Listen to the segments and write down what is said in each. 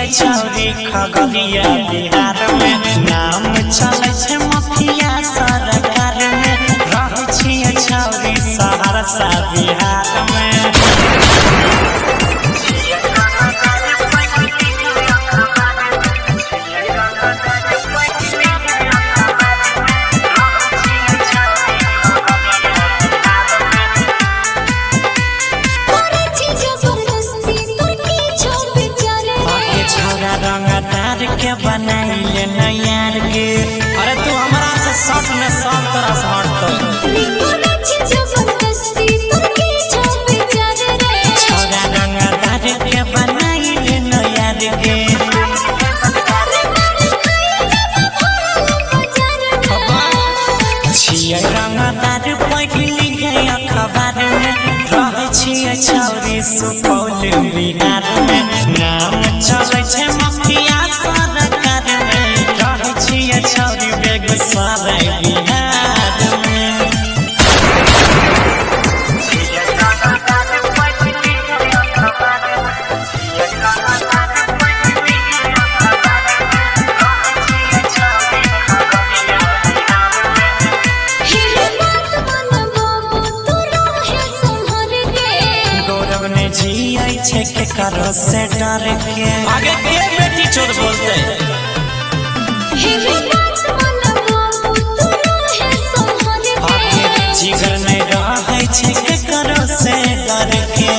छौरी खगड़िया बिहार में नाम चले छे मुखिया सरकार में रहे छिए छौरी सहरसा बिहार में। रंगदार के बनाइले नैयार के अरे तू हमरा से सच में सब तरह से हटतो छोरा रंगदार के बनाइले नैयार के छिए रंगदार पढ़ली गए अखबार में रहे छिए छौरी सुपौल बिहार में नाम चले छे मुखिया सरकार में रहे छिए छौरी बेगूसराय बिहार में। जिये छे के करो से डर के आगे के बेटी चोर बोलते जिगर नहीं रहे छे के करो से डर के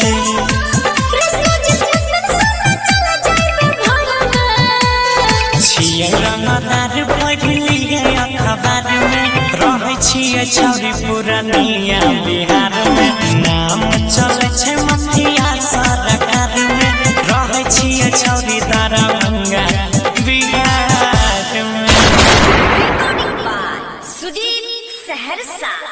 छिए रंगदार पढ़ली गए अखबार में रहे छिए छौरी पुरानिया बिहार में नाम चले छे मुखिया सरकार में रहे छिए छौरी दरभंगा बिहार में।